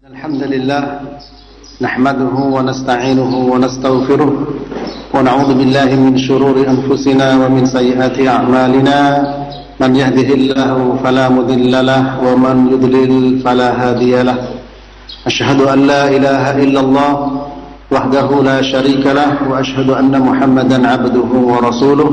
الحمد لله نحمده ونستعينه ونستغفره ونعوذ بالله من شرور أنفسنا ومن سيئات أعمالنا من يهده الله فلا مضل له ومن يضلل فلا هادي له أشهد أن لا إله إلا الله وحده لا شريك له وأشهد أن محمدا عبده ورسوله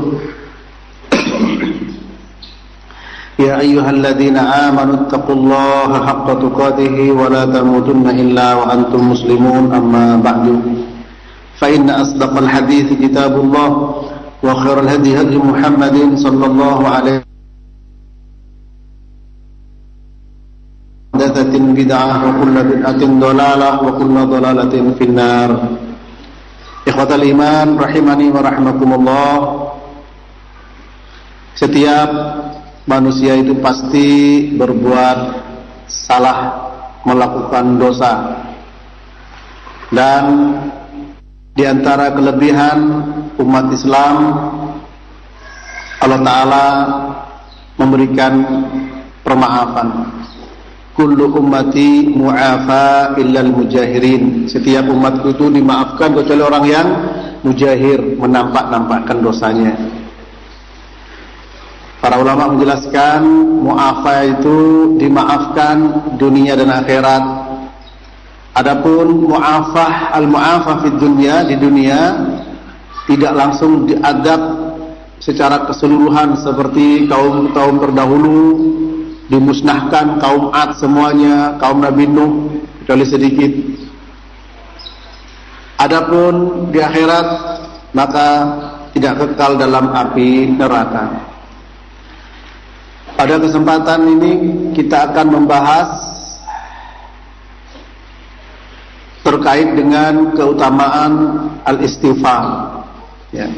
يا أيها الذين آمنوا اتقوا الله حق تقاته ولا تموتن إلا وأنتم مسلمون أما بعد فإن أصدق الحديث كتاب الله وخير الهدي هدي محمد صلى الله عليه محدثة بدعة وكل بدعة ضلالة وكل ضلالة في النار إخوة الإيمان rahimani wa rahmakumullah. Setiap manusia itu pasti berbuat salah, melakukan dosa. Dan di antara kelebihan umat Islam, Allah Ta'ala memberikan permaafan. Kullu ummati mu'afa illal mujahirin. Setiap umatku itu dimaafkan kecuali orang yang mujahir, menampak-nampakkan dosanya. Para ulama menjelaskan mu'afa itu dimaafkan dunia dan akhirat. Adapun mu'afah, al-mu'afa fid dunya, di dunia tidak langsung diadab secara keseluruhan seperti kaum terdahulu, dimusnahkan kaum Ad semuanya, kaum Nabi Nuh kecuali sedikit. Adapun di akhirat maka tidak kekal dalam api neraka. Pada kesempatan ini kita akan membahas terkait dengan keutamaan al-istighfar, ya.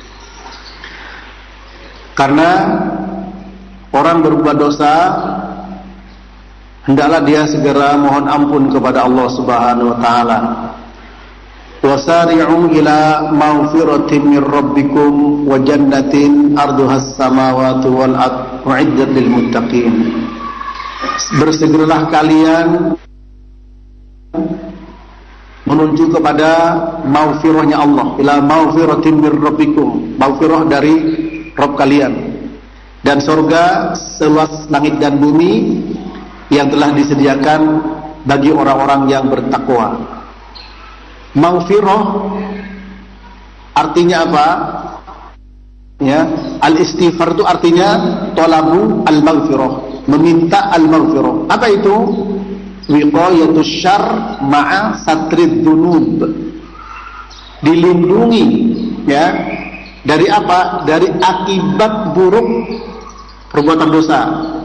Karena orang berbuat dosa hendaklah dia segera mohon ampun kepada Allah Subhanahu wa taala. Wasari'u ila maghfiratin min rabbikum wa jannatin arduhas samawati wal ardh u'iddat lil muttaqin. Bersegeralah kalian menuju kepada maghfirahnya Allah, ila maghfiratin min rabbikum, maghfirah dari Rabb kalian, dan surga seluas langit dan bumi yang telah disediakan bagi orang-orang yang bertakwa. Maghfirah artinya apa? Ya, al-istighfar itu artinya talabu al-maghfirah, meminta al-maghfirah. Apa itu? Wiqayatus syarr ma'a satrid dzunub. Dilindungi, ya, dari apa? Dari akibat buruk perbuatan dosa.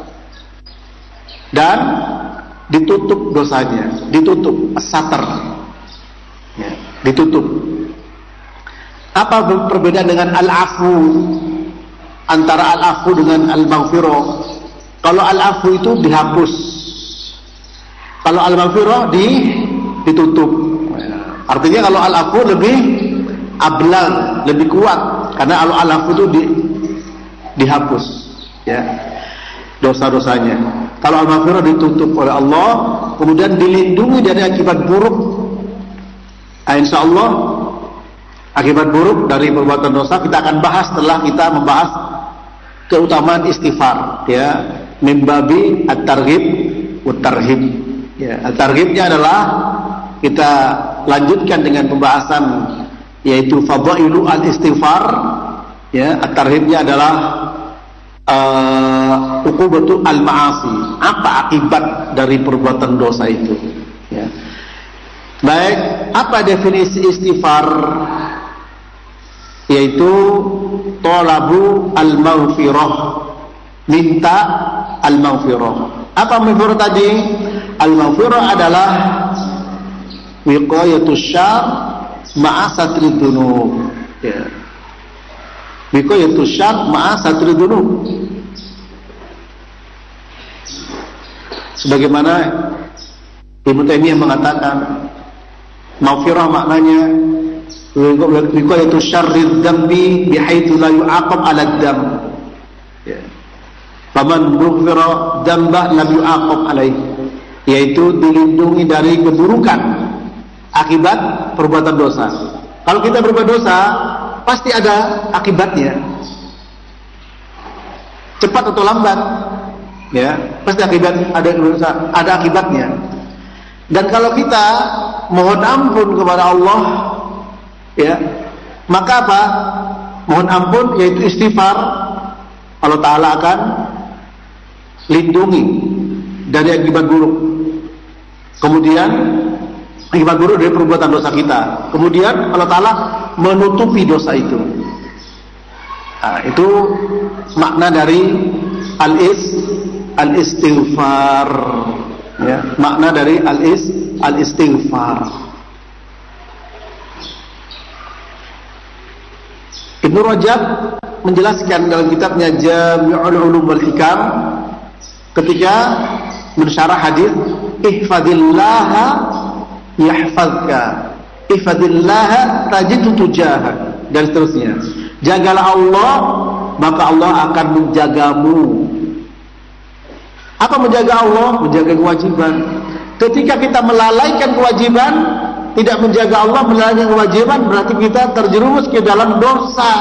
Dan ditutup dosanya, ditutup, satar. Ya, ditutup. Apa perbedaan dengan al-afu? Antara al-afu dengan al-maghfirah. Kalau al-afu itu dihapus, kalau al-maghfirah ditutup. Artinya kalau al-afu lebih ablag, lebih kuat, karena kalau al-afu itu dihapus, ya, dosa-dosanya. Kalau al-maghfirah ditutup oleh Allah, kemudian dilindungi dari akibat buruk. Insyaallah akibat buruk dari perbuatan dosa kita akan bahas setelah kita membahas keutamaan istighfar, ya, mimbabi at-targhib wa tarhib. Ya, at-targhibnya adalah kita lanjutkan dengan pembahasan yaitu fadailu al-istighfar, ya. At-tarhibnya adalah uqubatu al-ma'asi, apa akibat dari perbuatan dosa itu, ya. Baik, apa definisi istighfar? Yaitu talabu al-maghfirah, minta al-maghfirah. Apa maghfirah tadi? Al-maghfirah adalah wiqayatus syarr ma'a satrid dzunub, ya. Wiqayatus syarr ma'a satrid dzunub. Sebagaimana Ibnu Taimiyah mengatakan, maghfirah maknanya wiqayatus syarrid dzambi bihaitsu la yu'aqab 'ala dzam. Ya. Faman mughfira dzamba lam yu'aqab 'alaihi. yaitu dilindungi dari keburukan akibat perbuatan dosa. Kalau kita berbuat dosa, pasti ada akibatnya, cepat atau lambat, ya, pasti ada akibatnya. Dan kalau kita mohon ampun kepada Allah, ya, maka apa? Mohon ampun yaitu istighfar, Allah Ta'ala akan lindungi dari akibat buruk. Kemudian akibat buruk dari perbuatan dosa kita. Kemudian Allah Ta'ala menutupi dosa itu. Nah, itu makna dari al-istighfar, ya, makna dari al-istighfar. Ibnu Rajab menjelaskan dalam kitabnya Jami'ul Ulum wal Hikam ketika mensyarah hadis ihfadillaha yahfazka, ihfadillaha tajidhu tujahak, dan seterusnya. Jagalah Allah, maka Allah akan menjagamu. Apa menjaga Allah? Menjaga kewajiban. Ketika kita melalaikan kewajiban, tidak menjaga Allah, melalaikan kewajiban, berarti kita terjerumus ke dalam dosa.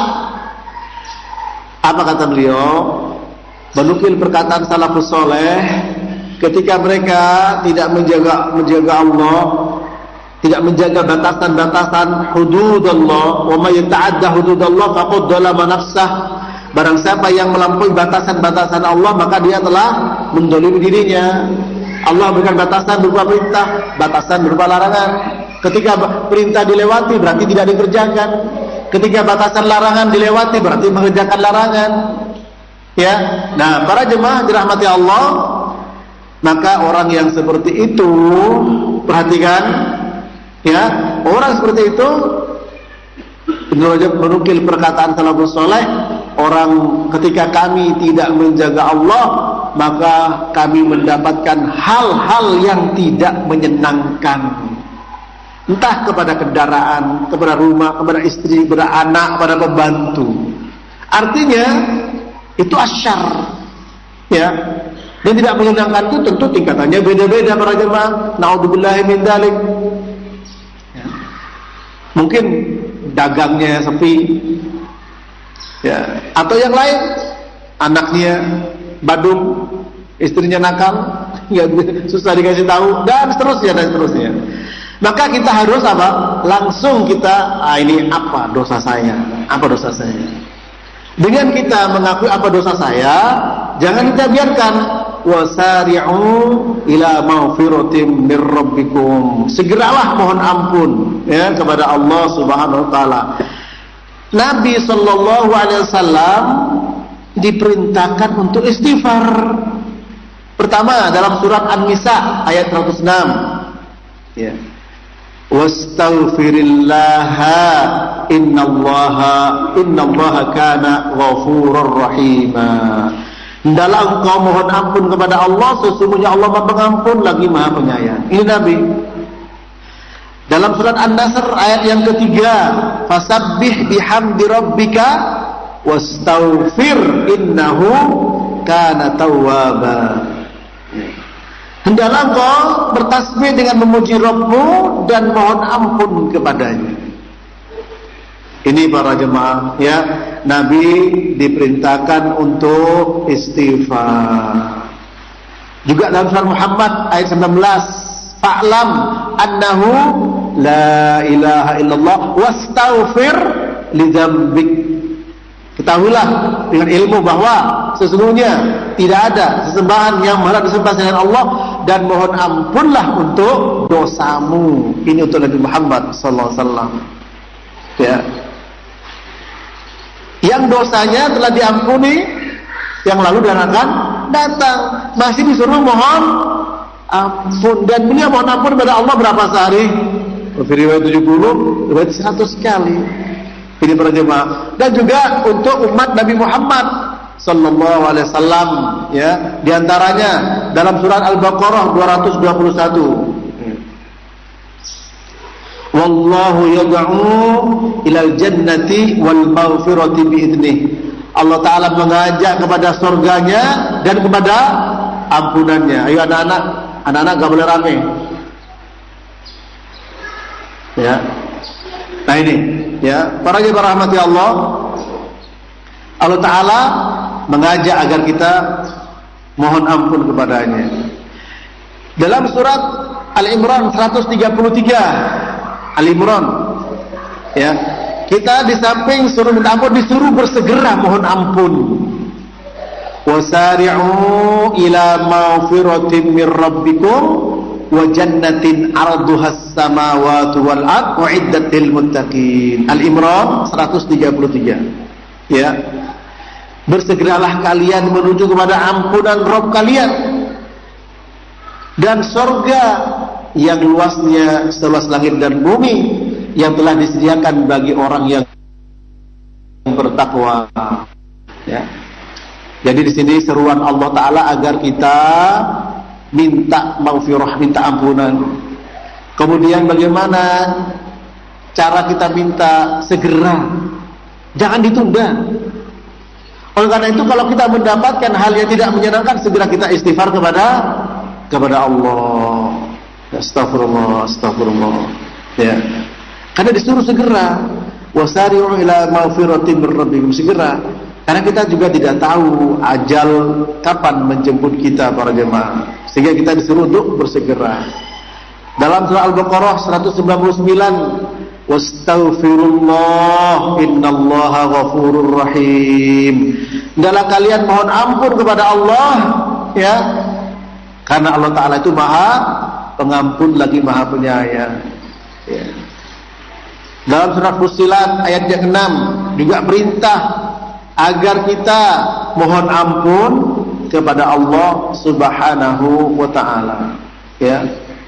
Apa kata beliau? Menukil perkataan salafus soleh, ketika mereka tidak menjaga Allah, tidak menjaga batasan-batasan hududallah, wa may yata'adda hududallah faqad dzalama nafsah. Barang siapa yang melampaui batasan-batasan Allah, maka dia telah mendolimi dirinya. Allah berikan batasan berupa perintah, batasan berupa larangan. Ketika perintah dilewati berarti tidak dikerjakan. Ketika batasan larangan dilewati berarti mengerjakan larangan. Ya. Nah, para jemaah dirahmati Allah, maka orang yang seperti itu, perhatikan, ya, orang seperti itu, Ibnu Rajab menukil perkataan salafus saleh, orang ketika kami tidak menjaga Allah, maka kami mendapatkan hal-hal yang tidak menyenangkan. Entah kepada kendaraan, kepada rumah, kepada istri, kepada anak, kepada pembantu. Artinya itu asyar, ya. Dan tidak menyenangkan itu tentu tingkatannya beda-beda para jemaah. Na'udzubillahi min dzalik. Ya. Mungkin dagangnya sepi, ya. Atau yang lain, anaknya badung, istrinya nakal, susah dikasih tahu, dan seterusnya dan seterusnya. Maka kita harus apa? Langsung kita, ini apa dosa saya? Apa dosa saya? Dengan kita mengakui apa dosa saya, jangan kita biarkan. Wasari'u ila maghfiratin mir rabbikum. Segeralah mohon ampun, ya, kepada Allah Subhanahu wa taala. Nabi sallallahu alaihi wasallam diperintahkan untuk istighfar. Pertama dalam surat An-Nisa ayat 106. Ya. Wastaghfirillaha innallaha kana ghafurur rahima. Hendaklah engkau mohon ampun kepada Allah, sesungguhnya Allah Maha Pengampun lagi Maha Penyayang. Ini Nabi. Dalam surat An-Nasr ayat yang ketiga, fasabbih bihamdi rabbika wastaghfir innahu kana tawwaba. Hendaklah engkau bertasbih dengan memuji Rabbmu dan mohon ampun kepadanya. Ini para jemaah, ya, Nabi diperintahkan untuk istighfar. Juga dalam surah Muhammad ayat 19, fa'lam annahu la ilaha illallah wastaghfir lidzambik. Ketahuilah dengan ilmu bahwa sesungguhnya tidak ada sesembahan yang berhak disembah selain Allah, dan mohon ampunlah untuk dosamu. Ini untuk Nabi Muhammad sallallahu alaihi wasallam. Ya. Yang dosanya telah diampuni, yang lalu dan akan datang, masih disuruh mohon ampun. Dan beliau mohon ampun kepada Allah berapa sehari? Riwayat 70, riwayat 100 kali. Ini para jemaah. Dan juga untuk umat Nabi Muhammad sallallahu alaihi wasallam, ya, di antaranya dalam surat Al-Baqarah 221. Wallahu yad'u ilal jannati wal maghfirati bi'idnih. Allah Ta'ala mengajak kepada surganya dan kepada ampunannya. Ayo anak-anak, Anak-anak gak boleh rame. Ya. Nah ini, ya, para jemaah rahmati Allah. Allah Ta'ala mengajak agar kita mohon ampun kepadanya. Dalam surat Al-Imran 133, Al-Imran, ya, kita di samping suruh minta ampun, disuruh bersegera mohon ampun. Wasari'u ila maghfiratin mir rabbikum wa jannatin 'arduhas samawati wal ardh u'iddat lil muttaqin. Al-Imran 133. Ya. Bersegeralah kalian menuju kepada ampunan Rabb kalian dan surga yang luasnya seluas langit dan bumi yang telah disediakan bagi orang yang bertakwa. Ya. Jadi di sini seruan Allah Ta'ala agar kita minta maghfirah, minta ampunan. Kemudian bagaimana cara kita minta? Segera, jangan ditunda. Oleh karena itu kalau kita mendapatkan hal yang tidak menyenangkan, segera kita istighfar kepada Allah. Astagfirullah, astagfirullah. Ya. Karena disuruh segera. Wasari'u ila maghfiratin mir rabbikum, segera. Karena kita juga tidak tahu ajal kapan menjemput kita para jemaah. Sehingga kita disuruh untuk bersegera. Dalam surah Al-Baqarah 199, wastaghfirullah innallaha ghafurur rahim. Hendaklah kalian mohon ampun kepada Allah, ya. Karena Allah Ta'ala itu Maha Pengampun lagi Maha Penyayang. Ya. Dalam surah Fussilat ayat yang 6 juga perintah agar kita mohon ampun kepada Allah Subhanahu wa Ta'ala, ya.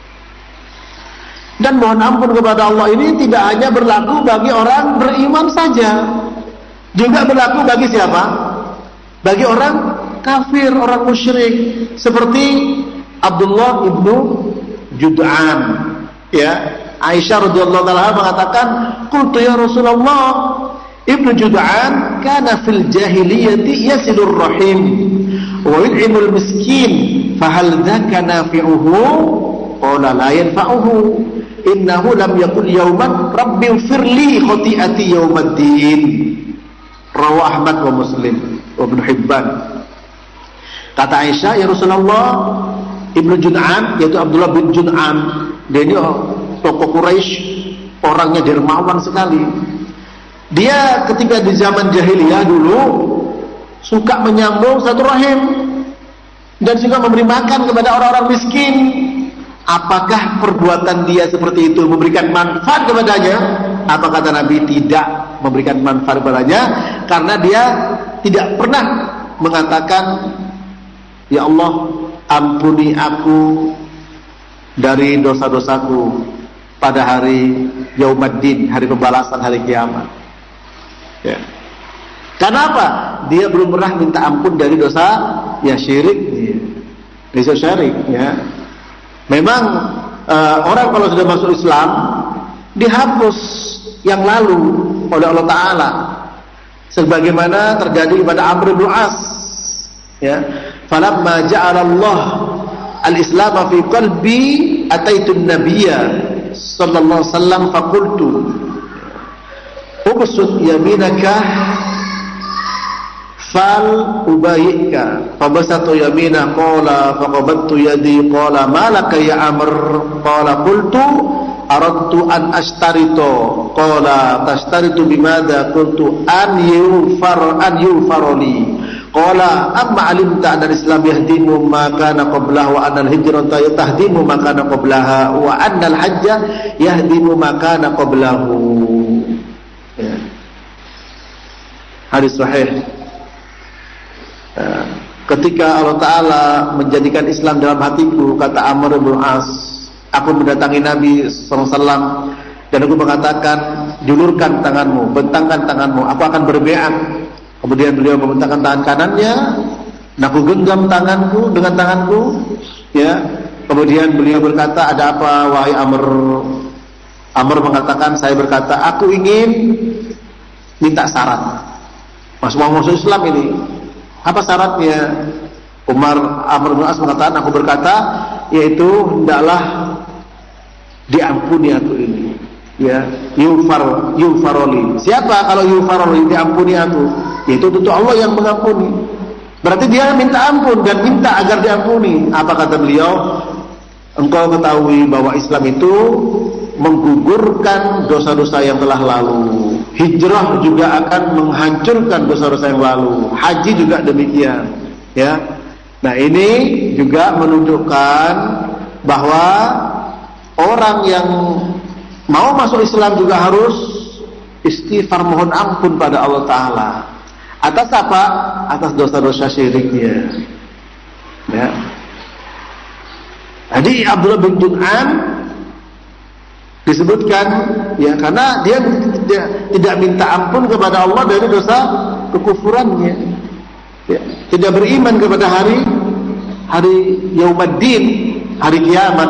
Dan mohon ampun kepada Allah ini tidak hanya berlaku bagi orang beriman saja, juga berlaku bagi siapa? Bagi orang kafir, orang musyrik, seperti Abdullah ibnu Jud'an, ya. Aisyah radhiyallahu anha mengatakan, "Qultu ya Rasulullah, Ibnu Jud'an kana fil jahiliyati yasilur rahim wa yut'imul miskin, fahal dzaka nafi'uhu?" Qala la yanfa'uhu. Innahu lam yakul yauman rabbi firli khati'ati yaumaddin. Rawahu Ahmad wa Muslim wa Ibnu Hibban. Kata Aisyah, ya Rasulullah, Ibnu Jud'an, yaitu Abdullah bin Jud'an, dia ini tokoh Quraisy, orangnya dermawan sekali. Dia ketika di zaman jahiliyah dulu suka menyambung satu rahim dan juga memberi makan kepada orang-orang miskin. Apakah perbuatan dia seperti itu memberikan manfaat kepadanya? Apa kata Nabi? Tidak memberikan manfaat kepadanya, karena dia tidak pernah mengatakan, ya Allah, ampuni aku dari dosa-dosaku pada hari Yaumaddin, hari pembalasan, hari kiamat. Ya. Kenapa? Dia belum pernah minta ampun dari dosa ya syirik, dosa syirik, ya. Memang orang kalau sudah masuk Islam dihapus yang lalu oleh Allah Ta'ala, sebagaimana terjadi pada Amr bin As, ya. Falamma ja'alallah al-Islam fi qalbi ataitu an-nabiyya sallallahu alaihi wasallam faqultu ubsut yaminaka fal ubayyika fabasatu yaminah qala faqabattu yadi qala malaka ya Amr qala qultu aradtu an ashtarito qala tashtaritu bimadha qultu an yufarli qala amma alimta anna al-islam yahdimu ma kana qablahu wa anna al-hijrata tahdimu ma kana qablaha wa anna al-hajja yahdimu ma kana qablahu. Ya. Hadis sahih. Ketika Allah Ta'ala menjadikan Islam dalam hatiku, kata Amr bin As, aku mendatangi Nabi SAW dan aku mengatakan, julurkan tanganmu, bentangkan tanganmu, aku akan berbeat. Kemudian beliau membentangkan tangan kanannya, dan aku genggam tanganku dengan tanganku, ya. Kemudian beliau berkata, ada apa wahai Amr? Amr mengatakan, saya berkata, aku ingin minta syarat. Mau masuk Islam ini. Apa syaratnya? Amr bin As mengatakan, aku berkata, yaitu hendaklah diampuni aku ini. Ya, yufaroli. Siapa kalau yufaroli, diampuni aku? Yaitu tentu Allah yang mengampuni. Berarti dia minta ampun dan minta agar diampuni. Apa kata beliau? Engkau ketahui bahwa Islam itu menggugurkan dosa-dosa yang telah lalu. Hijrah juga akan menghancurkan dosa-dosa yang lalu. Haji juga demikian. Ya. Nah, ini juga menunjukkan bahwa orang yang mau masuk Islam juga harus istighfar, mohon ampun pada Allah Ta'ala. Atas apa? Atas dosa-dosa syiriknya. Ya. Jadi Abdullah bin Jud'an disebutkan, ya, karena dia tidak minta ampun kepada Allah dari dosa kekufurannya. Ya. Tidak beriman kepada hari Yaumaddin, hari kiamat.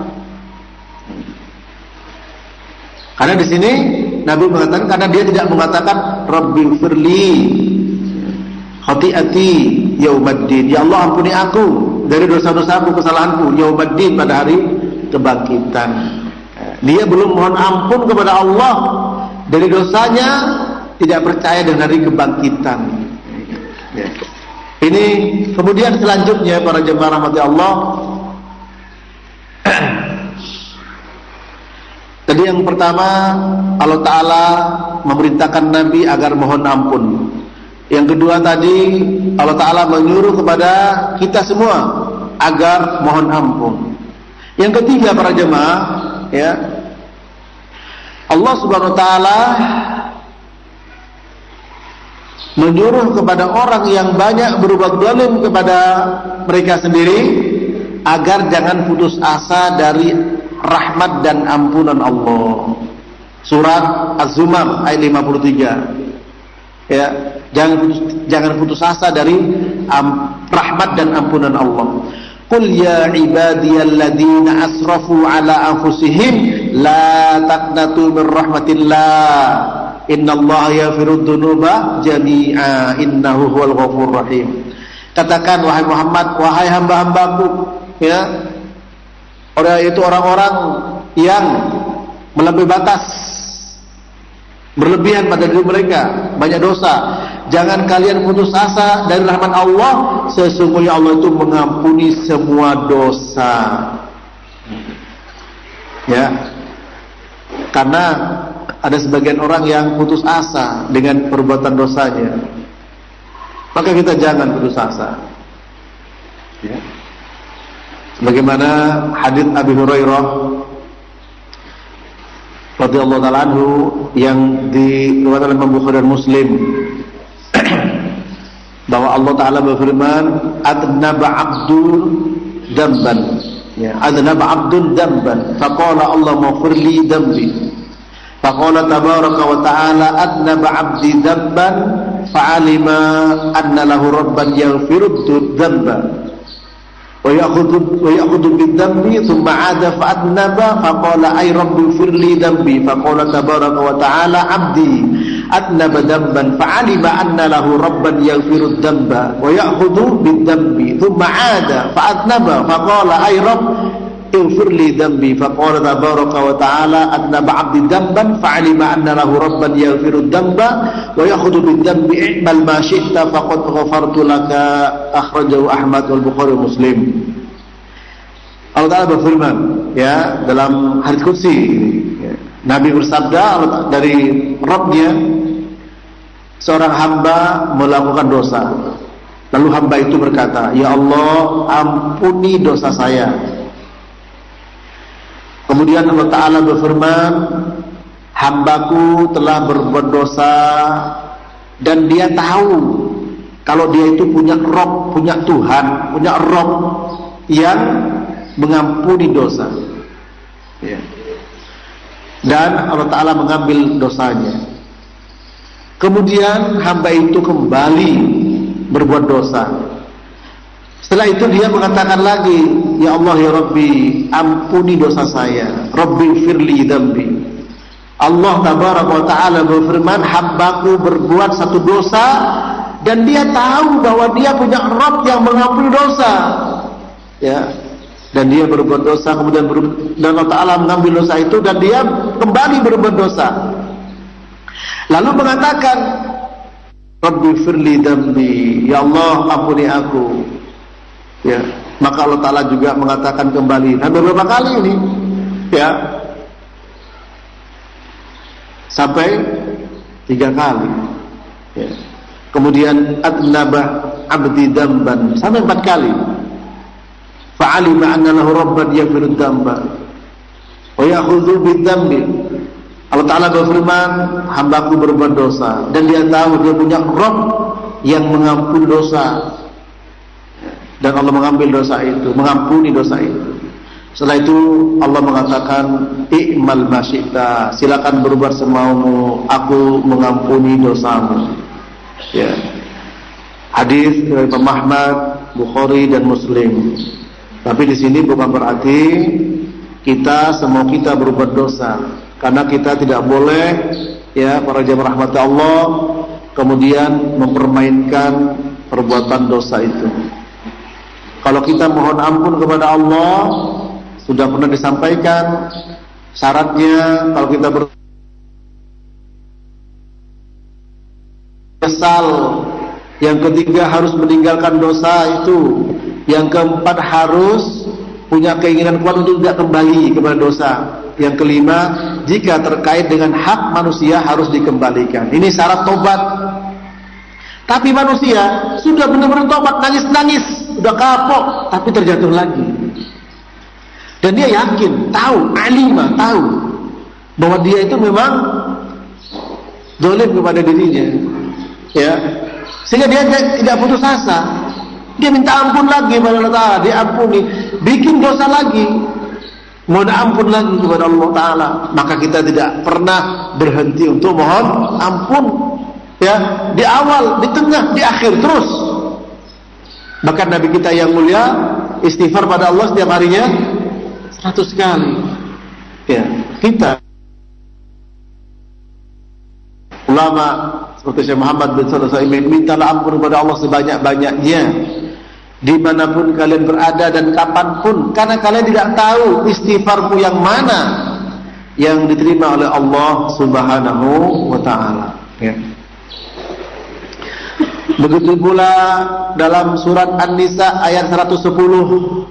Karena di sini Nabi mengatakan, karena dia tidak mengatakan Rabbi firli khati'ati yaumaddin, ya Allah ampuni aku dari dosa-dosaku, kesalahanku yaumaddin, pada hari kebangkitan. Dia belum mohon ampun kepada Allah dari dosanya, tidak percaya dengan hari kebangkitan. Ya. Ini kemudian selanjutnya para jemaah rahmati Allah. Jadi yang pertama, Allah Ta'ala memerintahkan Nabi agar mohon ampun. Yang kedua tadi, Allah Ta'ala menyuruh kepada kita semua agar mohon ampun. Yang ketiga para jemaah, ya, Allah Subhanahu Wa Ta'ala menyuruh kepada orang yang banyak berbuat zalim kepada mereka sendiri agar jangan putus asa dari rahmat dan ampunan Allah. Surat Az-Zumar ayat 53. Ya, jangan putus asa dari rahmat dan ampunan Allah. Qul ya ibadiyalladzina asrafu ala anfusihim la taqnatu min rahmatillah innallaha yaghfirudz dzunuba jami'a innahu huwal ghafurur rahim. Katakan wahai Muhammad, wahai hamba-hambaku, ya, orang-orang yang melampaui batas, berlebihan pada diri mereka, banyak dosa, jangan kalian putus asa dari rahmat Allah. Sesungguhnya Allah itu mengampuni semua dosa. Ya, karena ada sebagian orang yang putus asa dengan perbuatan dosanya, maka kita jangan putus asa. Ya. Bagaimana hadits Abi Hurairah radhiyallahu ta'ala anhu yang diriwayatkan oleh Imam Bukhari dan Muslim bahwa Allah Ta'ala berfirman, adnaba abdul damban, ya, adnaba abdul damban faqala Allah maghfirli dambi, faqala tabaraka wa ta'ala adnaba abdi damban fa'alima anna lahu rabban yaghfirud dhanba wa ya'khudhu bid-dhanbi thumma 'ada fa'adnaba faqala ay rabbi firli dhanbi faqala tabaraka wa ta'ala 'abdi adnaba dhanban fa'alima anna lahu rabban yaghfirud dhanba wa ya'khudhu bid-dhanbi thumma 'ada fa'adnaba faqala ay rabb ighfirli dhanbi faqala tabaraka wa ta'ala adnaba 'abdi dhanban fa'alima anna lahu rabban yaghfirud dhanba wa ya'khudhu bid-dhanbi i'mal ma syi'ta faqad ghafartu laka. Akhrajahu Ahmad wal Bukhari Muslim. Allah Ta'ala berfirman, ya, dalam hadits qudsi, ya, Nabi bersabda dari Rabbnya, seorang hamba melakukan dosa, lalu hamba itu berkata, ya Allah ampuni dosa saya. Kemudian Allah Ta'ala berfirman, hambaku telah berbuat dosa dan dia tahu kalau dia itu punya Rabb, punya Tuhan, punya Rabb yang mengampuni dosa, ya. Dan Allah Ta'ala mengambil dosanya. Kemudian hamba itu kembali berbuat dosa. Setelah itu dia mengatakan lagi, ya Allah ya Rabbi, ampuni dosa saya. Rabbi firli dambi. Allah Tabaraka wa Ta'ala berfirman, hambaku berbuat satu dosa dan dia tahu bahwa dia punya Rabb yang mengampuni dosa. Ya. dan dia berbuat dosa, kemudian dan Allah Ta'ala mengambil dosa itu dan dia kembali berbuat dosa, lalu mengatakan, Rabbi firli dambi, ya Allah ampuni aku, ya, maka Allah Ta'ala juga mengatakan kembali. Nah, beberapa kali ini, ya, sampai 3 kali, ya. Kemudian adnabah abdi damban sampai 4 kali. Fa'alima anna lahu rabban yaghfiru dzamba wa ya'khudhu bidzambi. Allah Ta'ala berfirman, hambaku berbuat dosa, dan dia tahu dia punya Rabb yang mengampuni dosa, dan Allah mengambil dosa itu, mengampuni dosa itu. Setelah itu Allah mengatakan, i'mal masyita, silakan berbuat semaumu, aku mengampuni dosamu. Ya. Hadis dari Imam Ahmad, Bukhari dan Muslim. Tapi di sini bukan berarti semua kita berbuat dosa, karena kita tidak boleh, ya, para jemaah rahmat Allah, kemudian mempermainkan perbuatan dosa itu. Kalau kita mohon ampun kepada Allah, sudah pernah disampaikan syaratnya. Kalau kita menyesal, yang ketiga harus meninggalkan dosa itu, yang keempat harus punya keinginan kuat untuk tidak kembali kepada dosa, yang kelima jika terkait dengan hak manusia harus dikembalikan. Ini syarat tobat. Tapi manusia sudah benar-benar tobat, nangis-nangis, sudah kapok, tapi terjatuh lagi. Dan dia yakin, tahu, alimah, tahu bahwa dia itu memang zalim kepada dirinya, ya. Sehingga dia tidak putus asa. Dia minta ampun lagi kepada Allah Ta'ala, dia ampuni, bikin dosa lagi, mohon ampun lagi kepada Allah Ta'ala. Maka kita tidak pernah berhenti untuk mohon ampun, ya, di awal, di tengah, di akhir, terus. Bahkan Nabi kita yang mulia istighfar pada Allah setiap harinya 100 kali. Ya, kita ulama seperti Syekh Muhammad bin Shalih Al-Utsaimin, mintalah ampun kepada Allah sebanyak-banyaknya dimanapun kalian berada dan kapanpun, karena kalian tidak tahu istighfarmu yang mana yang diterima oleh Allah Subhanahu wa Ta'ala, ya. Begitu pula dalam surat An-Nisa ayat 110,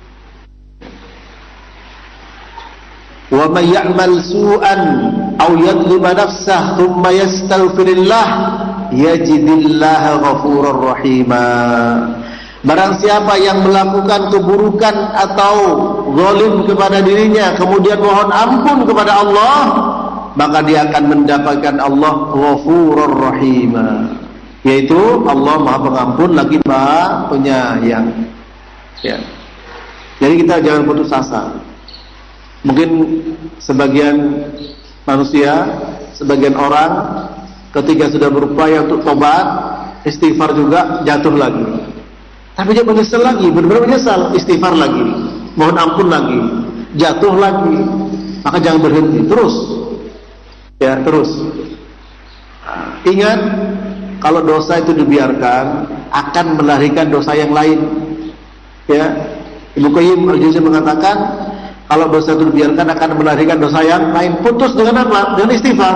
wa may ya'mal su'an aw yadhlima nafsahu thumma yastaghfirillah yajidillaha ghafurur rahima. Barang siapa yang melakukan keburukan atau zalim kepada dirinya kemudian mohon ampun kepada Allah, maka dia akan mendapatkan Allah ghafurur rahima, yaitu Allah Maha Pengampun lagi Maha Penyayang, ya. Jadi kita jangan putus asa. Mungkin sebagian manusia, sebagian orang ketika sudah berupaya untuk tobat, istighfar juga, jatuh lagi. Tapi dia menyesal lagi, benar-benar menyesal, istighfar lagi, mohon ampun lagi, jatuh lagi. Maka jangan berhenti, terus, ya, terus. Ingat, kalau dosa itu dibiarkan akan melahirkan dosa yang lain, ya. Ibnu Qayyim Al-Jauziyah mengatakan, kalau dosa itu dibiarkan akan melahirkan dosa yang lain. Putus dengan apa? Dengan istighfar.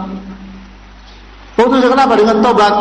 Putus dengan apa? Dengan tobat.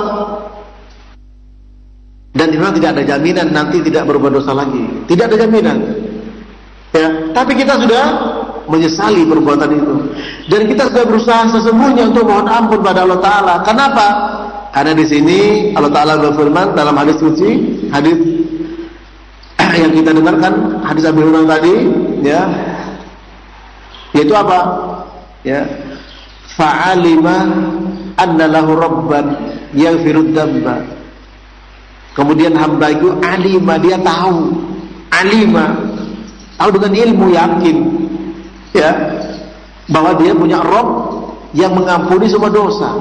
Dan memang tidak ada jaminan nanti tidak berbuat dosa lagi. Tidak ada jaminan, ya. Tapi kita sudah menyesali perbuatan itu, dan kita sudah berusaha sesungguhnya untuk mohon ampun pada Allah Ta'ala. Kenapa? Karena di sini Allah Ta'ala berfirman dalam hadis suci, hadis yang kita dengarkan, hadis Abi Hurairah tadi, ya, yaitu apa? Ya, fa'alima anna lahu rabban yaghfiru dzamba. Kemudian hamba itu alima, dia tahu, alima, tahu dengan ilmu, yakin, ya, bahwa dia punya Rabb yang mengampuni semua dosa.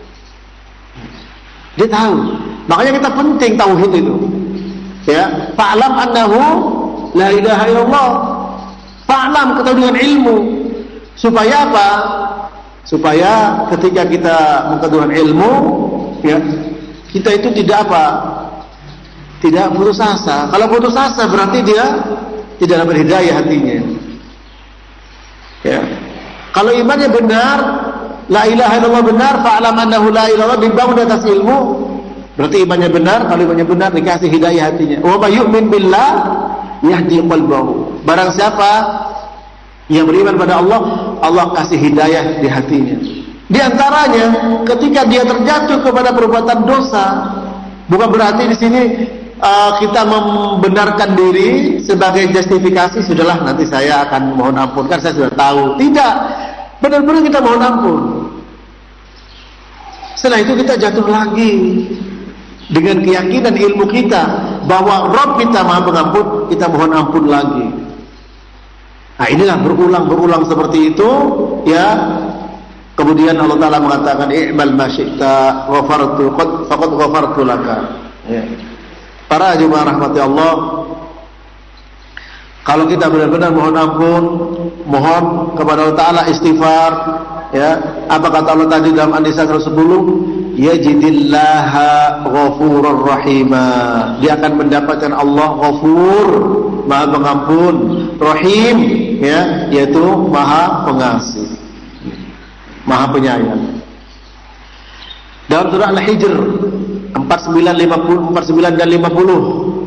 Dia tahu. Makanya kita penting tauhid itu, ya. Fa'lam annahu la ilaha illallah. Fa'lam, ketahui dengan ilmu. Supaya apa? Supaya ketika kita mengetahui ilmu, ya, kita itu tidak apa? Tidak putus asa. Kalau putus asa berarti dia tidak dapat hidayah hatinya. Ya. Kalau imannya benar, la ilaha illallah benar, fa'lam annahu la ilaha illallah, dibangun di atas ilmu, berarti imannya benar. Kalau imannya benar, dikasih hidayah hatinya. Wa may yu'min billah yahdi qalbahu. Barang siapa yang beriman pada Allah, Allah kasih hidayah di hatinya. Di antaranya ketika dia terjatuh kepada perbuatan dosa, bukan berarti di sini kita membenarkan diri sebagai justifikasi, sudahlah nanti saya akan mohon ampun, kan saya sudah tahu. Tidak, benar-benar kita mohon ampun. Setelah itu kita jatuh lagi dengan keyakinan ilmu kita bahwa Rabb kita Maha Pengampun, kita mohon ampun lagi. Nah, inilah berulang-berulang seperti itu, ya. Kemudian Allah Ta'ala mengatakan i'mal ma syi'ta ghafartu faqad ghafartu laka. Ya. Para jemaah rahmati Allah, kalau kita benar-benar mohon ampun, mohon kepada Allah Ta'ala istighfar, ya. Apa kata Allah tadi dalam An-Nisa 110? Yajidillaha ghafurur rahima. Dia akan mendapatkan Allah Ghafur, Maha Pengampun, Rahim, ya, yaitu Maha Pengasih, Maha Penyayang. Dalam surah Al-Hijr 49 dan 50,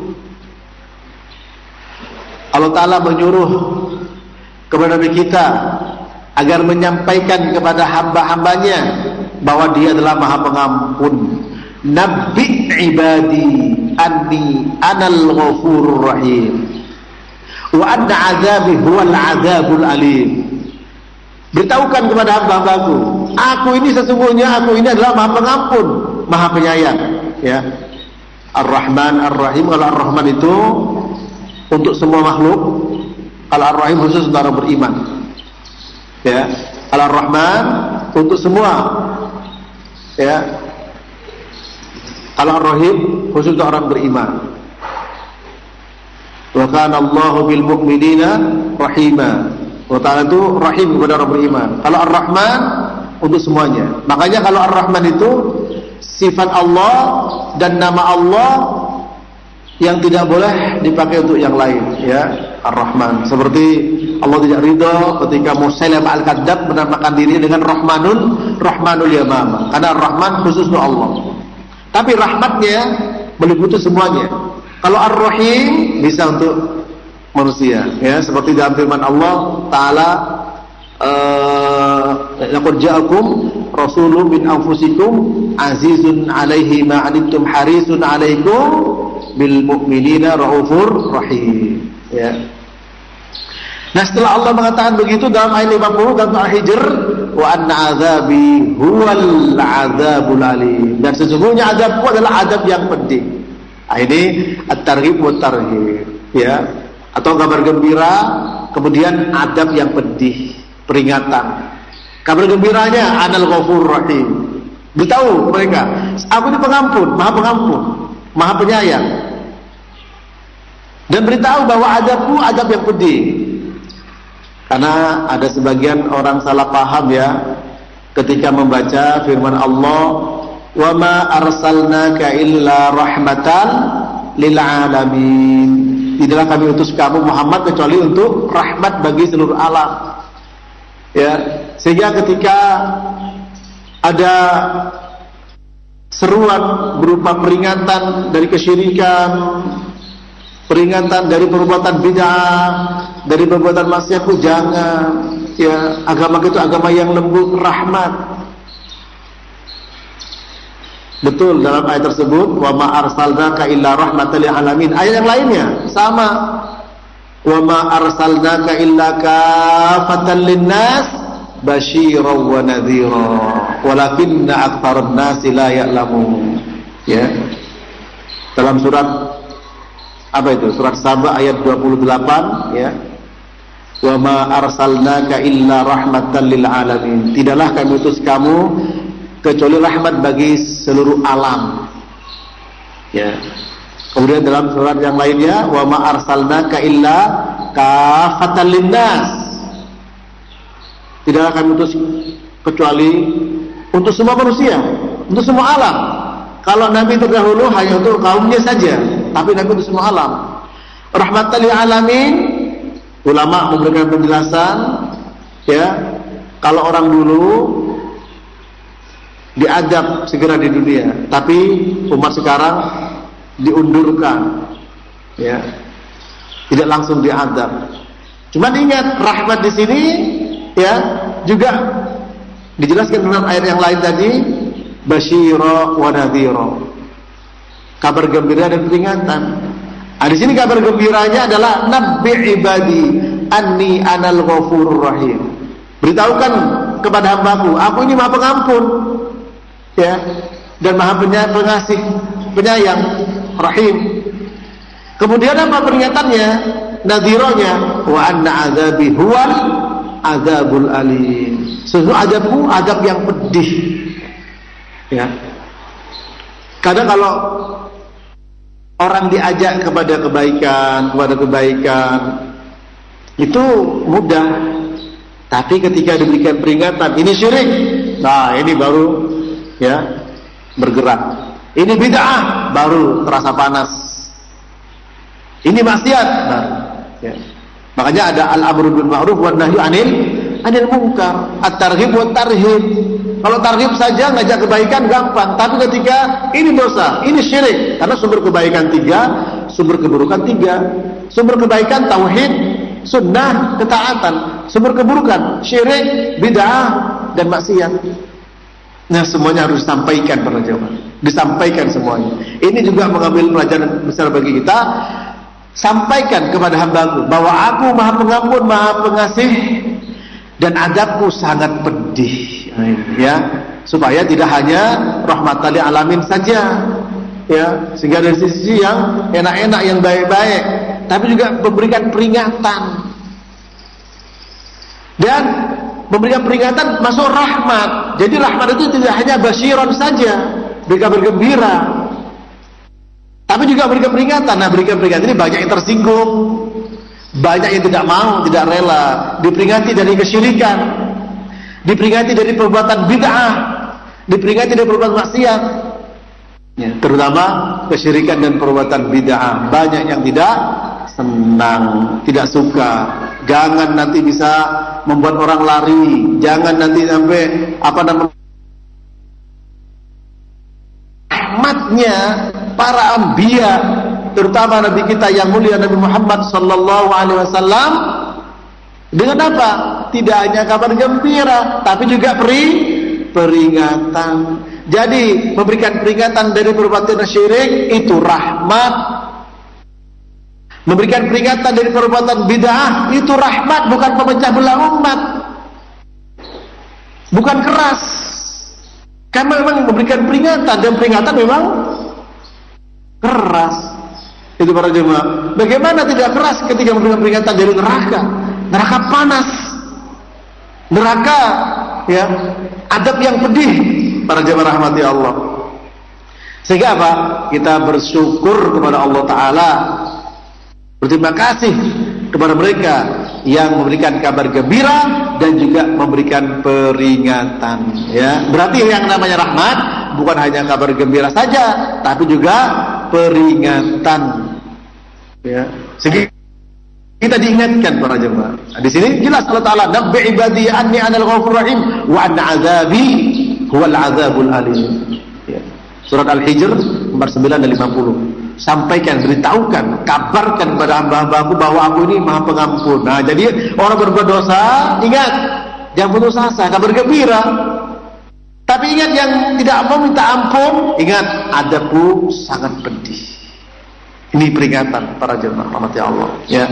Allah Ta'ala menyuruh kepada Nabi kita agar menyampaikan kepada hamba-hambanya bahwa Dia adalah Maha Pengampun. Nabbi ibadi anni anal ghafurur rahim wa anna azabi huwal azabul alim. Beritahukan kepada hamba-hambaku, aku ini sesungguhnya aku ini adalah Maha Pengampun, Maha Penyayang, ya. Ar-Rahman, Ar-Rahim. Kalau Ar-Rahman itu untuk semua makhluk, kalau Ar-Rahim khusus untuk orang beriman, ya. Kalau Ar-Rahman untuk semua, ya. Kalau Ar-Rahim khusus untuk orang beriman. Wa kana Allahu bil mu'minina rahima. Allah Ta'ala itu rahim kepada orang beriman. Kalau Ar-Rahman untuk semuanya. Makanya kalau Ar-Rahman itu sifat Allah dan nama Allah yang tidak boleh dipakai untuk yang lain, ya. Ar-Rahman. Seperti Allah tidak ridha ketika Musailamah Al-Kadzdzab menamakan dirinya dengan Rahmanul Yamamah. Karena Ar-Rahman khusus untuk Allah. Tapi rahmatnya meliputi semuanya. Kalau Ar-Rahim bisa untuk manusia, ya, seperti dalam firman Allah Ta'ala, laqad ja'akum rasulun min anfusikum azizun 'alaihi ma 'anittum harisun 'alaikum bil mu'minina raufur rahim, ya. Nah, setelah Allah mengatakan begitu dalam ayat 50 dalam Al-Hijr, wa anna 'adzabi huwal 'adzabul alim, dan sesungguhnya azabku adalah azab yang pedih. Nah, ini at-targhib wa tarhib, ya. Atau kabar gembira, kemudian adab yang pedih, peringatan. Kabar gembiranya anal ghafur rahim. Beritahu mereka, aku ini pengampun, maha penyayang. Dan beritahu bahwa adabku adab yang pedih. Karena ada sebagian orang salah paham, ya, ketika membaca firman Allah, wa ma arsalnaka illa rahmatan lil alamin. Tidaklah kami utus kamu Muhammad kecuali untuk rahmat bagi seluruh alam, ya. Sehingga ketika ada seruan berupa peringatan dari kesyirikan, peringatan dari perbuatan bid'ah, dari perbuatan maksiat, jangan, ya. Agama itu agama yang lembut, rahmat. Betul dalam ayat tersebut, wa ma arsalnaka illa rahmatan lil alamin. Ayat yang lainnya sama, wa ma arsalnaka illa kafatan linnas basyiran wa nadhira walakinna aktsarun nasi la ya'lamun, ya. Dalam surat apa itu? Surat Saba ayat 28, ya. Wa ma arsalnaka illa rahmatan lil alamin. Tidaklah kami utus kamu kecuali rahmat bagi seluruh alam, ya. Kemudian dalam surat yang lainnya, wa ma arsalnaka illa kafatan linnas. Tidaklah kami utus kecuali untuk semua manusia, untuk semua alam. Kalau Nabi terdahulu hanya untuk kaumnya saja, tapi Nabi untuk semua alam. Rahmatan lil alamin Ulama memberikan penjelasan, ya, kalau orang dulu diadab segera di dunia, tapi umat sekarang diundurkan, ya, tidak langsung diadab. Cuman ingat, rahmat di sini, ya, juga dijelaskan dalam ayat yang lain tadi, basyira wa nadhira, kabar gembira dan peringatan. Di sini kabar gembiranya adalah nabbi ibadi anni anal ghafurur rahim. Beritahukan kepada hambaku, aku ini Maha Pengampun, ya, dan Maha Pengasih, penyayang, Rahim. Kemudian apa peringatannya? Nadhironya, wa anna azabi huwal azabul alim. Sesungguhnya azabku azab yang pedih. Ya. Kadang kalau orang diajak kepada kebaikan, itu mudah. Tapi ketika diberikan peringatan, ini syirik, nah ini baru, ya, bergerak. Ini bid'ah, baru terasa panas. Ini maksiat, baru, ya. Makanya ada al-amru bil ma'ruf wan nahyu anil munkar, at-targhib wat tarhib. Kalau targhib saja ngajak kebaikan gampang, tapi ketika ini dosa, ini syirik, karena sumber kebaikan 3, sumber keburukan 3. Sumber kebaikan tauhid, sunnah, ketaatan. Sumber keburukan syirik, bid'ah, dan maksiat. Nah, semuanya harus disampaikan para jemaah. Disampaikan semuanya. Ini juga mengambil pelajaran besar bagi kita. Sampaikan kepada hambaku bahwa aku Maha Pengampun, Maha Pengasih, dan azabku sangat pedih, ya, supaya tidak hanya rahmatan lil alamin saja, ya, sehingga dari sisi yang enak-enak, yang baik-baik, tapi juga memberikan peringatan. Dan memberikan peringatan masuk rahmat. Jadi rahmat itu tidak hanya basyiron saja, beri kabar gembira, tapi juga berikan peringatan. Nah, berikan peringatan ini banyak yang tersinggung, banyak yang tidak mau, tidak rela. Diperingati dari kesyirikan, diperingati dari perbuatan bid'ah, diperingati dari perbuatan maksiat, ya, terutama kesyirikan dan perbuatan bid'ah. Banyak yang tidak senang, tidak suka. Jangan nanti bisa membuat orang lari. Jangan nanti sampai rahmatnya para anbiya, terutama Nabi kita yang mulia Nabi Muhammad sallallahu alaihi wasallam, dengan apa? Tidak hanya kabar gembira, tapi juga peringatan. Jadi memberikan peringatan dari perbuatan syirik itu rahmat. Memberikan peringatan dari perbuatan bid'ah itu rahmat, bukan pemecah belah umat, bukan keras. Karena memang memberikan peringatan, dan peringatan memang keras. Itu para jemaah. Bagaimana tidak keras ketika memberikan peringatan dari neraka? Neraka panas, neraka, ya, adab yang pedih. Para jemaah rahmati Allah. Sehingga apa? Kita bersyukur kepada Allah Ta'ala, berterima kasih kepada mereka yang memberikan kabar gembira dan juga memberikan peringatan, ya. Berarti yang namanya rahmat bukan hanya kabar gembira saja, tapi juga peringatan, ya. Sehingga kita diingatkan para jemaah. Di sini jelas Allah Ta'ala, nabbi ibadi anni anal ghafurur rahim wa anna azabi huwal azabul alim, ya. Surat Al-Hijr nomor 9 dan 50. Sampaikan, beritahukan, kabarkan kepada hamba-hambaku bahwa aku ini Maha Pengampun. Nah, jadi orang berbuat dosa, ingat, jangan putus asa, kabar gembira. Tapi ingat, yang tidak mau minta ampun, ingat, adabku sangat pedih. Ini peringatan para jemaah rahmati Allah, ya.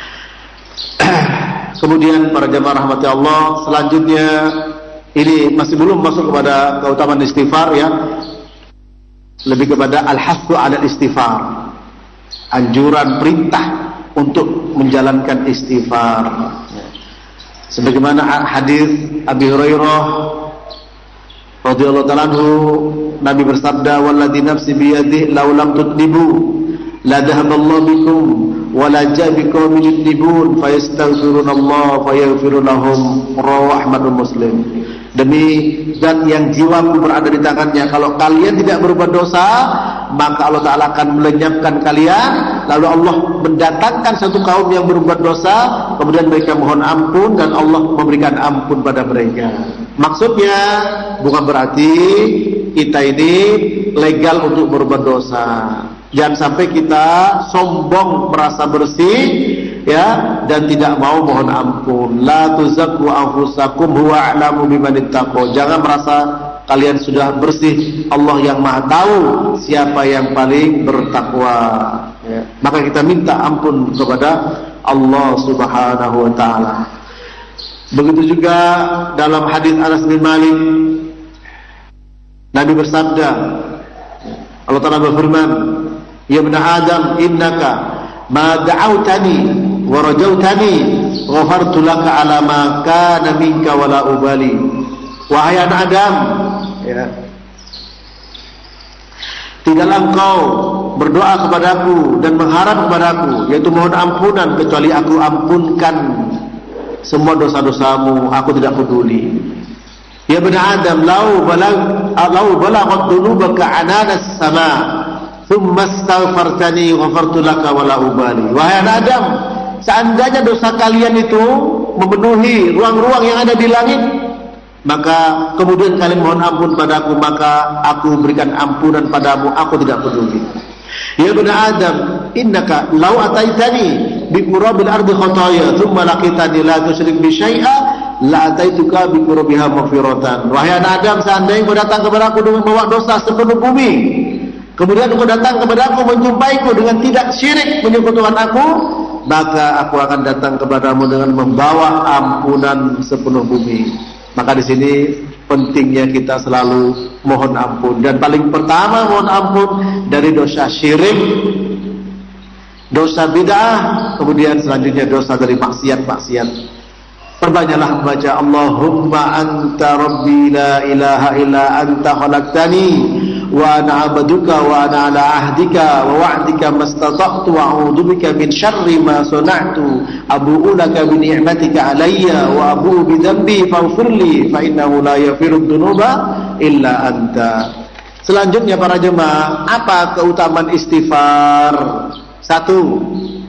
Kemudian para jemaah rahmati Allah, selanjutnya ini masih belum masuk kepada keutamaan istighfar, ya. Lebih kepada al-hasbu 'ala istighfar, anjuran, perintah untuk menjalankan istighfar, ya. Sebagaimana hadis Abi Hurairah radhiyallahu ta'ala anhu, Nabi bersabda, "Walladzi nafsi biyadihi law lam tudnibu la dhahaballahu bikum wa la jabikum yudnibun fayastaghfirunallaha fayaghfiru lahum." Rawahu Ahmad Muslim. Demi zat yang jiwaku berada di tangannya, kalau kalian tidak berbuat dosa, maka Allah Ta'ala akan melenyapkan kalian. Lalu Allah mendatangkan satu kaum yang berbuat dosa, kemudian mereka mohon ampun dan Allah memberikan ampun pada mereka. Maksudnya bukan berarti kita ini legal untuk berbuat dosa. Jangan sampai kita sombong merasa bersih, ya, dan tidak mau mohon ampun. La tuzakku anfusakum huwa a'lamu bimanittaqo. Jangan merasa kalian sudah bersih. Allah yang Maha tahu siapa yang paling bertakwa, ya. Maka kita minta ampun kepada Allah Subhanahu wa taala. Begitu juga dalam hadis Anas bin Malik, Nabi bersabda, Allah Ta'ala berfirman, ya ibn Adam, innaka ma da'autani wa rajautani ghafartu laka ala ma kana minka wala ubali. Wahai anak Adam, ya, tidaklah engkau berdoa kepadaku dan mengharap kepadaku, yaitu mohon ampunan, kecuali aku ampunkan semua dosa-dosamu. Aku tidak peduli. Ya ibn Adam, lau balaghat dhunubaka ananas sama thumma astaghfartani ghafartu laka wala ubali. Wahai anak Adam, seandainya dosa kalian itu memenuhi ruang-ruang yang ada di langit, maka kemudian kalian mohon ampun padaku, maka aku berikan ampunan padamu. Aku tidak peduli. Ya ibn Adam, innaka law ataitani bi qurabil ardi khataaya thumma laqitani la tusyrik bi syai'a la ataituka bi qurabiha maghfiratan. Wahai anak Adam, seandainya kau datang kepada aku dengan membawa dosa sepenuh bumi, kemudian kau datang kepada aku menjumpaiku dengan tidak syirik menyekutukan aku, maka aku akan datang kepadamu dengan membawa ampunan sepenuh bumi. Maka di sini pentingnya kita selalu mohon ampun, dan paling pertama mohon ampun dari dosa syirik, dosa bid'ah, kemudian selanjutnya dosa dari maksiat-maksiat. Perbanyaklah membaca Allahumma anta rabbi la ilaha illa anta khalaqtani wa ana 'abduka wa ana 'ala ahdika wa wa'dika mastata'tu wa a'udzu bika min syarri ma sana'tu abu'u laka bi ni'matika 'alayya wa abu'u bi dhanbi faghfirli fa innahu la yaghfiru dzunuba illa anta. Selanjutnya para jemaah, apa keutamaan istighfar? Satu,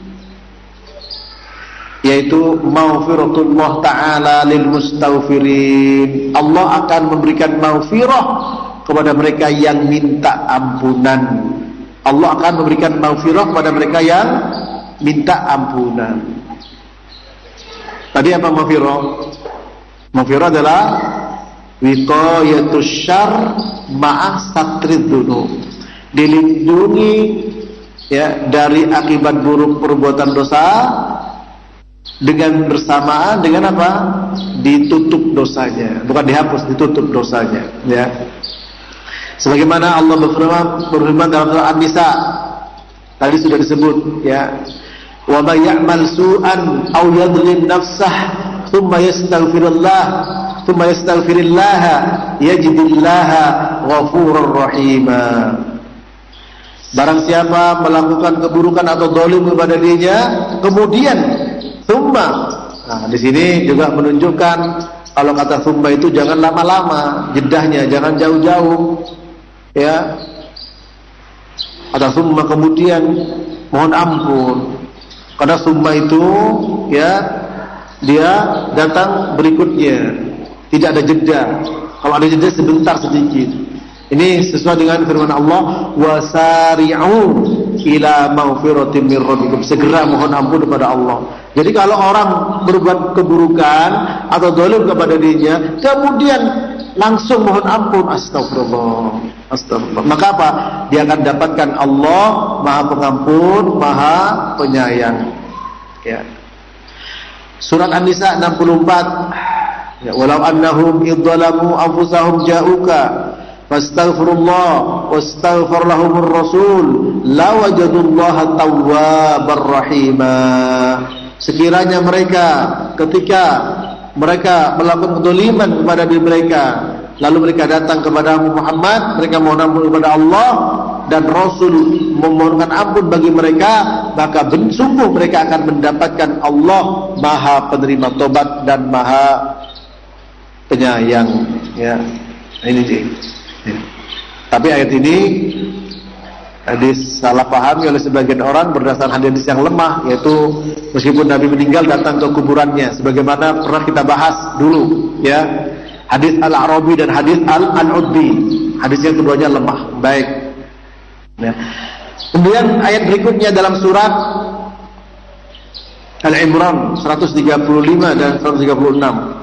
yaitu maghfiratullah ta'ala lil mustaghfirin. Allah akan memberikan maghfirah kepada mereka yang minta ampunan. Allah akan memberikan maghfirah kepada mereka yang minta ampunan. Tadi apa maghfirah? Maghfirah adalah wiqayatus syarr ma'a satrid dzunub. Dilindungi, ya, dari akibat buruk perbuatan dosa, dengan bersamaan dengan apa? Ditutup dosanya, bukan dihapus, ditutup dosanya, ya. Sebagaimana Allah berfirman dalam surah An-Nisa, tadi sudah disebut, ya, wa may ya'mal su'an aw yadhlim nafsah thumma yastaghfirullah yajidillaha ghafurur rahima. Barang siapa melakukan keburukan atau zalim kepada dirinya, kemudian nah, di sini juga menunjukkan kalau kata thumma itu jangan lama-lama jedahnya, jangan jauh-jauh, ya. Kata thumma kemudian mohon ampun. Karena thumma itu, ya, dia datang berikutnya, tidak ada jeda. Kalau ada jeda sebentar sedikit. Ini sesuai dengan firman Allah, wasari'u ila maghfiratin mir rabbikum. Segera mohon ampun kepada Allah. Jadi kalau orang berbuat keburukan atau zalim kepada dirinya, kemudian langsung mohon ampun, astagfirullah, astagfirullah, maka apa? Dia akan dapatkan Allah Maha Pengampun, Maha Penyayang, ya. Surat An-Nisa 64, ya, walau annahum idzalamu anfusahum ja'uka fastaghfirullah wastaghfar lahumur rasul lawajadullaha tawwabar rahimah. Sekiranya mereka, ketika mereka melakukan kezaliman kepada diri mereka, lalu mereka datang kepada Muhammad, mereka mohon ampun kepada Allah dan Rasul memohonkan ampun bagi mereka, maka sungguh mereka akan mendapatkan Allah Maha Penerima Tobat dan Maha Penyayang, ya. Ini sih. Tapi ayat ini Hadis salah pahami oleh sebagian orang berdasarkan hadis yang lemah, yaitu meskipun Nabi meninggal datang ke kuburannya, sebagaimana pernah kita bahas dulu, ya. Hadis Al-A'rabi dan hadis Al-Udbi. Hadisnya keduanya lemah. Baik. Ya. Kemudian ayat berikutnya dalam surat Al-Imran 135 dan 136.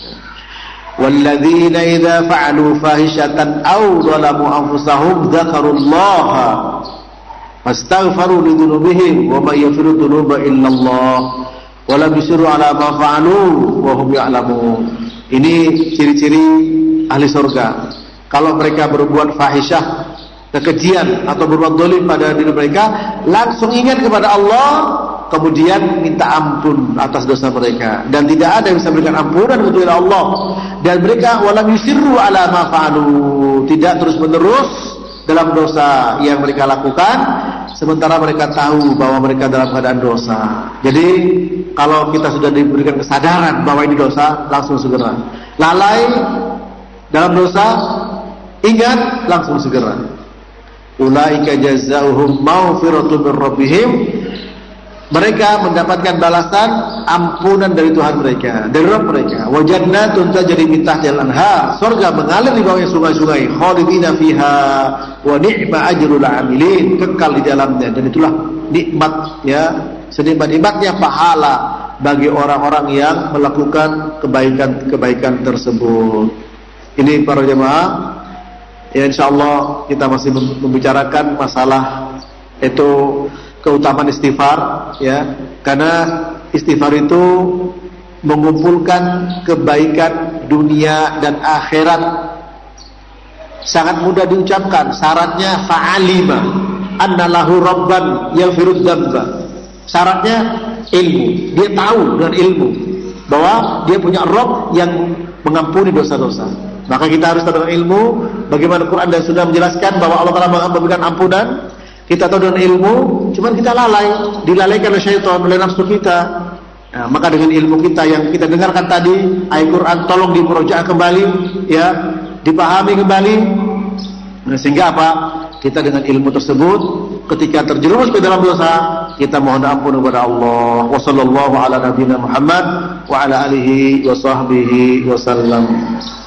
وَالَّذِينَ إِذَا فَعَلُوا فَاحِشَةً أَوْ ظَلَمُوا أَنفُسَهُمْ ذَكَرُوا اللَّهَ فَاسْتَغْفَرُوا لِذُنُوبِهِمْ وَمَن يَغْفِرُ الذُّنُوبَ إِلَّا اللَّهُ وَلَمْ يُصِرُّوا عَلَى مَا فَعَلُوا وَهُمْ يَعْلَمُونَ. Ini ciri-ciri ahli surga. Kalau mereka berbuat fahisyah, kekejian atau berbuat zalim pada diri mereka, langsung ingat kepada Allah, kemudian minta ampun atas dosa mereka, dan tidak ada yang bisa memberikan ampunan kecuali Allah. Dan mereka walam yusirru ala ma fa'alu, tidak terus-menerus dalam dosa yang mereka lakukan, sementara mereka tahu bahwa mereka dalam keadaan dosa. Jadi kalau kita sudah diberikan kesadaran bahwa ini dosa, langsung segera. Lalai dalam dosa, ingat, langsung segera. Ulaika jazaohum maghfiratun min rabbihim. Mereka mendapatkan balasan ampunan dari Tuhan mereka, dari Rabb mereka. Wa jannatun tajri min tahtiha al-anhar, surga mengalir di bawahnya sungai-sungai, khalidina fiha wa ni'ma ajrul 'amilin, kekal di dalamnya, dan itulah nikmat, ya, senikmat-nikmatnya pahala bagi orang-orang yang melakukan kebaikan-kebaikan tersebut. Ini para jemaah, ya, insyaallah kita masih membicarakan masalah itu keutamaan istighfar, ya, karena istighfar itu mengumpulkan kebaikan dunia dan akhirat. Sangat mudah diucapkan. Syaratnya fa'alima anna lahu rabban yaghfirudz dzamba. Syaratnya ilmu. Dia tahu dengan ilmu bahwa dia punya Rabb yang mengampuni dosa-dosa. Maka kita harus tahu dengan ilmu bagaimana Quran dan Sunnah menjelaskan bahwa Allah Taala memberikan ampunan. Kita tahu dengan ilmu, cuman kita dilalaikan oleh syaitan, oleh nafsu kita. Nah, maka dengan ilmu kita yang kita dengarkan tadi, ayat Quran tolong dimurojaah kembali, ya, dipahami kembali. Nah, sehingga apa? Kita dengan ilmu tersebut, ketika terjerumus ke dalam dosa, kita mohon ampun kepada Allah. Wassallallahu ala nabiyina Muhammad wa ala alihi wa sahbihi wasallam.